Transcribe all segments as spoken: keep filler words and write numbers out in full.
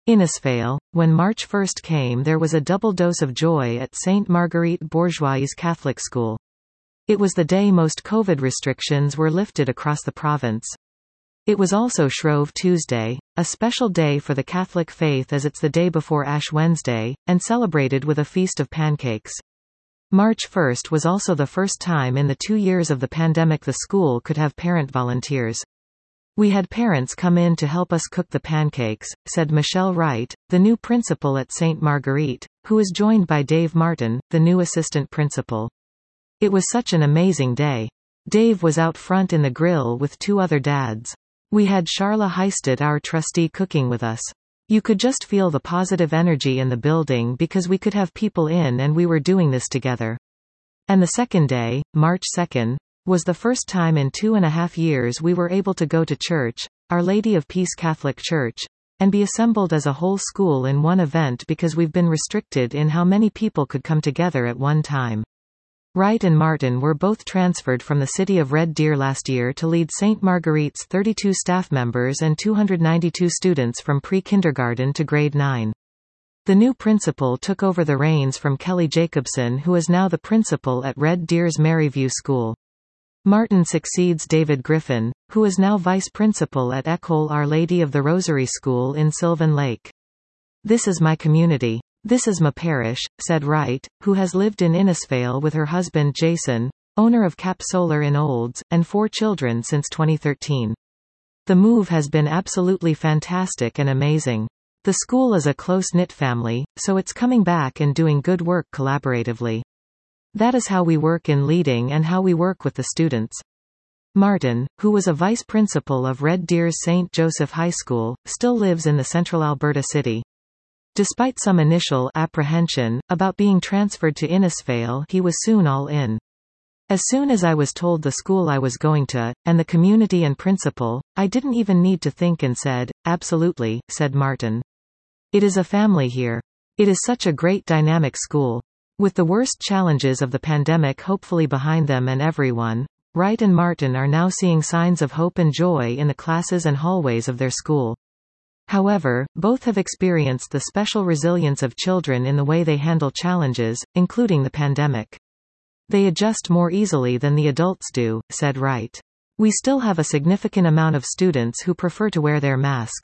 Innisfail. When March first came, there was a double dose of joy at Sainte Marguerite Bourgeois Catholic School. It was the day most COVID restrictions were lifted across the province. It was also Shrove Tuesday, a special day for the Catholic faith as it's the day before Ash Wednesday, and celebrated with a feast of pancakes. March first was also the first time in the two years of the pandemic the school could have parent volunteers. We had parents come in to help us cook the pancakes, said Michelle Wright, the new principal at Sainte Marguerite, who is joined by Dave Martin, the new assistant principal. It was such an amazing day. Dave was out front in the grill with two other dads. We had Charla Heisted, our trustee, cooking with us. You could just feel the positive energy in the building because we could have people in and we were doing this together. And the second day, March second, was the first time in two and a half years we were able to go to church, Our Lady of Peace Catholic Church, and be assembled as a whole school in one event because we've been restricted in how many people could come together at one time. Wright and Martin were both transferred from the city of Red Deer last year to lead Sainte Marguerite's thirty-two staff members and two hundred ninety-two students from pre-kindergarten to grade nine. The new principal took over the reins from Kelly Jacobson, who is now the principal at Red Deer's Maryview School. Martin succeeds David Griffin, who is now vice principal at École Our Lady of the Rosary School in Sylvan Lake. This is my community. This is my parish, said Wright, who has lived in Innisfail with her husband Jason, owner of Cap Solar in Olds, and four children since twenty thirteen. The move has been absolutely fantastic and amazing. The school is a close-knit family, so it's coming back and doing good work collaboratively. That is how we work in leading and how we work with the students. Martin, who was a vice principal of Red Deer's Saint Joseph High School, still lives in the central Alberta city. Despite some initial apprehension about being transferred to Innisfail, he was soon all in. As soon as I was told the school I was going to, and the community and principal, I didn't even need to think and said, absolutely, said Martin. It is a family here. It is such a great dynamic school. With the worst challenges of the pandemic hopefully behind them and everyone, Wright and Martin are now seeing signs of hope and joy in the classes and hallways of their school. However, both have experienced the special resilience of children in the way they handle challenges, including the pandemic. They adjust more easily than the adults do, said Wright. We still have a significant amount of students who prefer to wear their masks.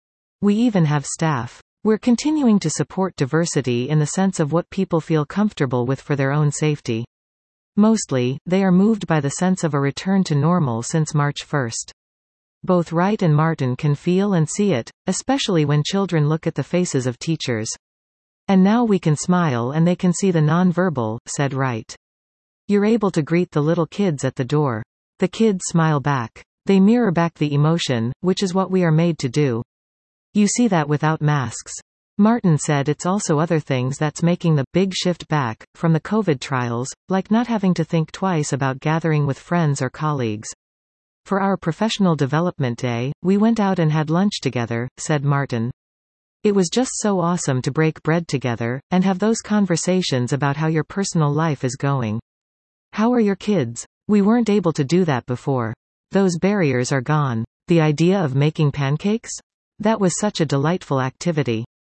We even have staff. We're continuing to support diversity in the sense of what people feel comfortable with for their own safety. Mostly, they are moved by the sense of a return to normal since March first. Both Wright and Martin can feel and see it, especially when children look at the faces of teachers. And now we can smile and they can see the non-verbal, said Wright. You're able to greet the little kids at the door. The kids smile back. They mirror back the emotion, which is what we are made to do. You see that without masks. Martin said it's also other things that's making the big shift back from the COVID trials, like not having to think twice about gathering with friends or colleagues. For our professional development day, we went out and had lunch together, said Martin. It was just so awesome to break bread together, and have those conversations about how your personal life is going. How are your kids? We weren't able to do that before. Those barriers are gone. The idea of making pancakes? That was such a delightful activity.